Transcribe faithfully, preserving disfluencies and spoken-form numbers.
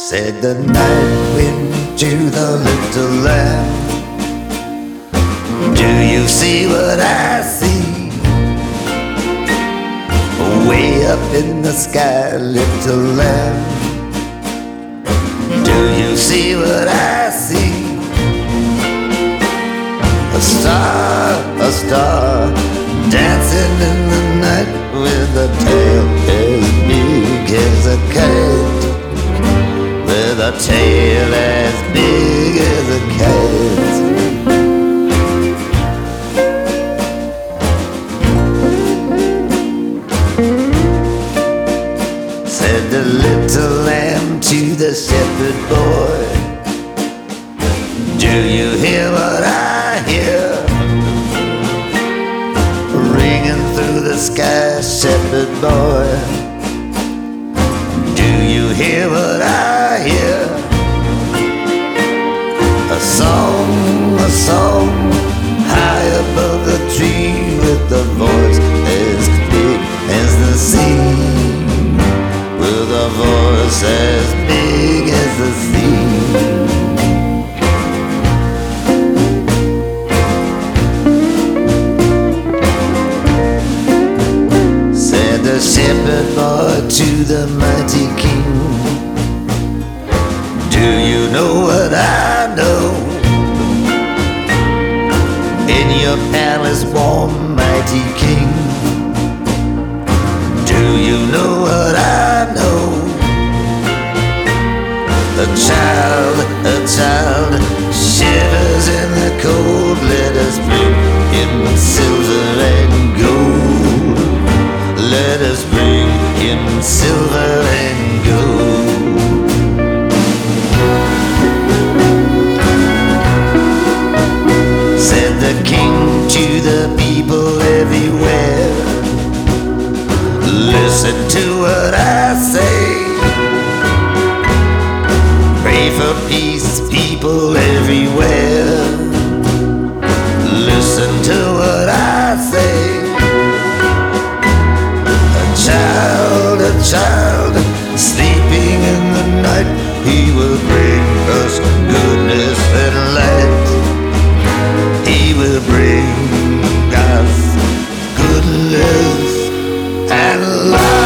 Said the night wind to the little lamb, do you see what I see? Way up in the sky, little lamb, do you see what I see? A star, a star, dancing in the night with a tail as big as a kite, with a tail as big as a kite. Said the little lamb to the shepherd boy, do you hear what I hear? Ringing through the sky, shepherd boy, do you hear what I hear? A song, a song, high above the tree, with a voice as big as the sea, with a voice as big as the sea. Said the shepherd boy to the mighty king, do you know what I know? In your palace warm, mighty king, do you know what I know? A child, a child shivers in the cold. Let us bring him silver and gold. Let us bring him silver and gold. Said the king to the people everywhere, listen to what I say. Pray for peace, people everywhere. Listen to what I say. A child, a child, sleeping in the night, he will bring us goodness and light. He will bring us goodness and light.